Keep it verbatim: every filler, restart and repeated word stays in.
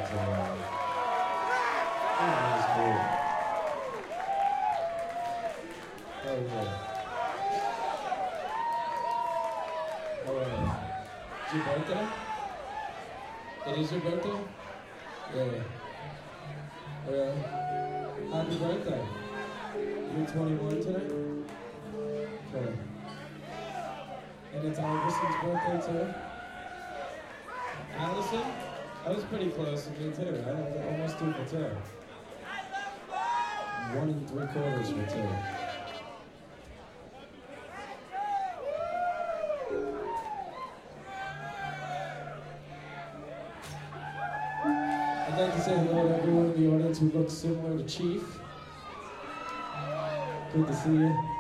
today. Oh, that was cool. Oh, yeah. Oh, uh, it's your birthday? It is your birthday? Yeah. Yeah. Happy birthday. You're twenty-one today? Okay. And it's Alverson's birthday too? Allison? That was pretty close to me too. I was almost two for two. One and three quarters for two. I'd like to say hello to everyone in the audience who looks similar to Chief. Good to see you.